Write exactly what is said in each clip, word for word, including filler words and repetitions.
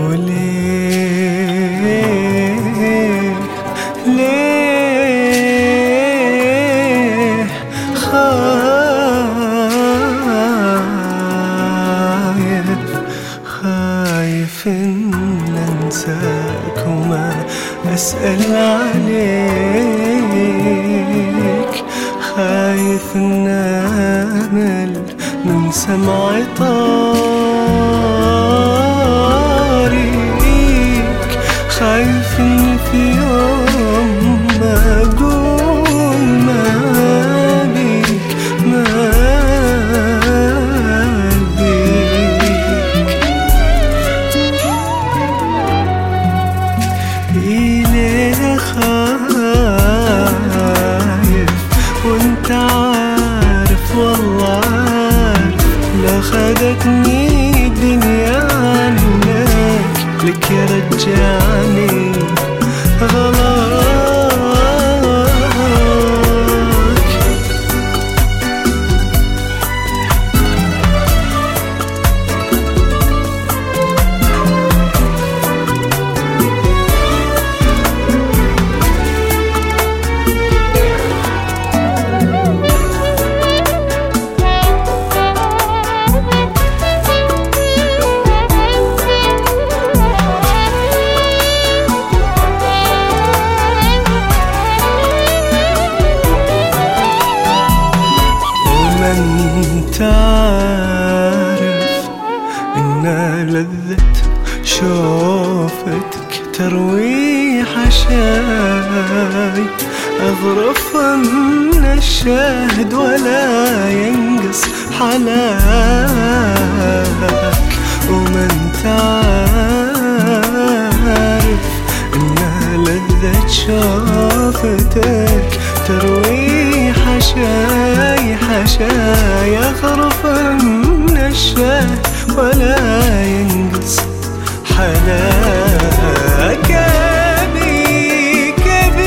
وليه ليه خايف خايف إن أنساك وما أسأل عليك، خايف إن أمل من سمع طاريك، خايف إن في يوم ما أقول ما بيك ما بيك. إليه خايف وانت عارف والله عارف، لو خدتني الدنيا عنك لك يرجعني غلاك. انت عارف ان لذة شوفتك تروي حشاي، اظرف من الشهد ولا ينقص حلاك. ومن تعرف ان لذة شوفتك تروي حشاي حشاي، أغرف من الشهد ولا ينقص حلاك. أبيك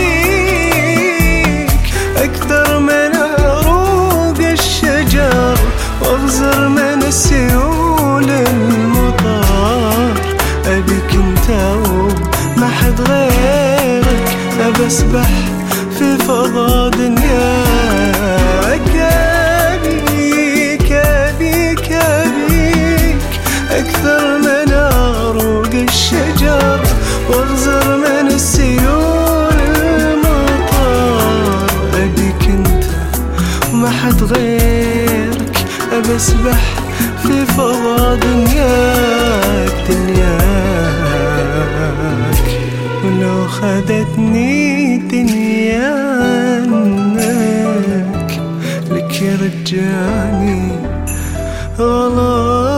أبيك أكثر من عروق الشجر، وأغزر من السيول المطار. أبيك أنت وما حد غيرك، أبى أسبح في فضاء دنياك. أبيك أبيك أبيك أكثر من عروق الشجر، وأغزر من السيول المطار. أبيك أنت وما حد غيرك، أبى أسبح في فضاء دنياك دنياك. ولو خدتني الدنيا عنك لك يرجعني غلاك.